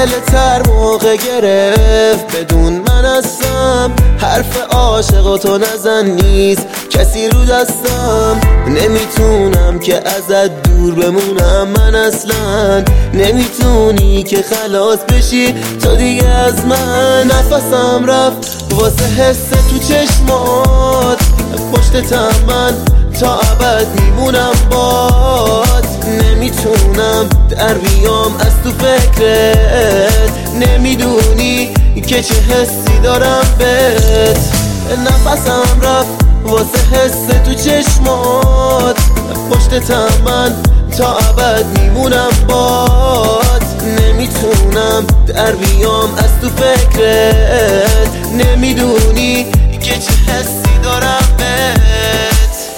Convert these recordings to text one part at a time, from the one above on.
دلت هر موقع گرفت بدون من هستم. حرف عاشقاتو نزن نیست کسی رو دستم. نمیتونم که ازت دور بمونم، من اصلا نمیتونی که خلاص بشی تو دیگه از من. نفسم رفت واسه حس تو چشمات، پشتتم من تا ابد میمونم بات. نمیتونم در بیام از تو فکرت، نمیدونی که چه حسی دارم بهت. نفسم رفت واسه حس تو چشمات، پشتتم من تا ابد میمونم بات. نمیتونم در بیام از تو فکرت، نمیدونی که چه حسی دارم بهت.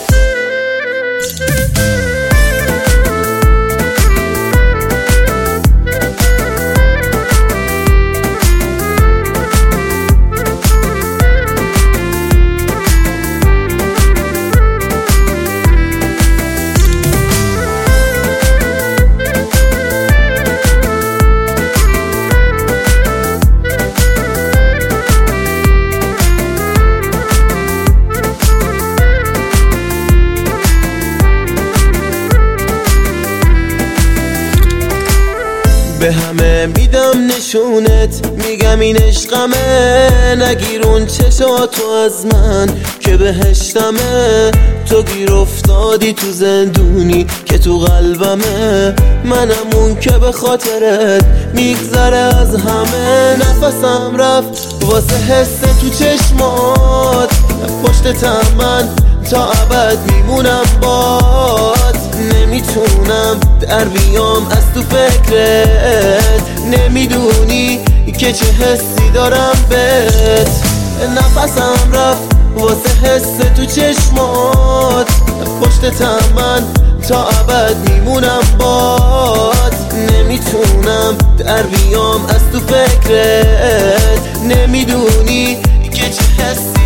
به همه میدم نشونت، میگم این عشقمه. نگیرون چشاتو از من که بهشتمه. تو گیر افتادی تو زندونی که تو قلبمه. منم اون که به خاطرت میگذره از همه. نفسم رفت واسه حس تو چشمات، پشتتم من تا ابد میمونم بات. نمیتونم در بیام از تو فکرت، نمیدونی که چه حسی دارم بهت. نفسم رفت واسه حس تو چشمات، پشتتم من تا ابد میمونم بات. نمیتونم در بیام از تو فکرت، نمیدونی که چه حسی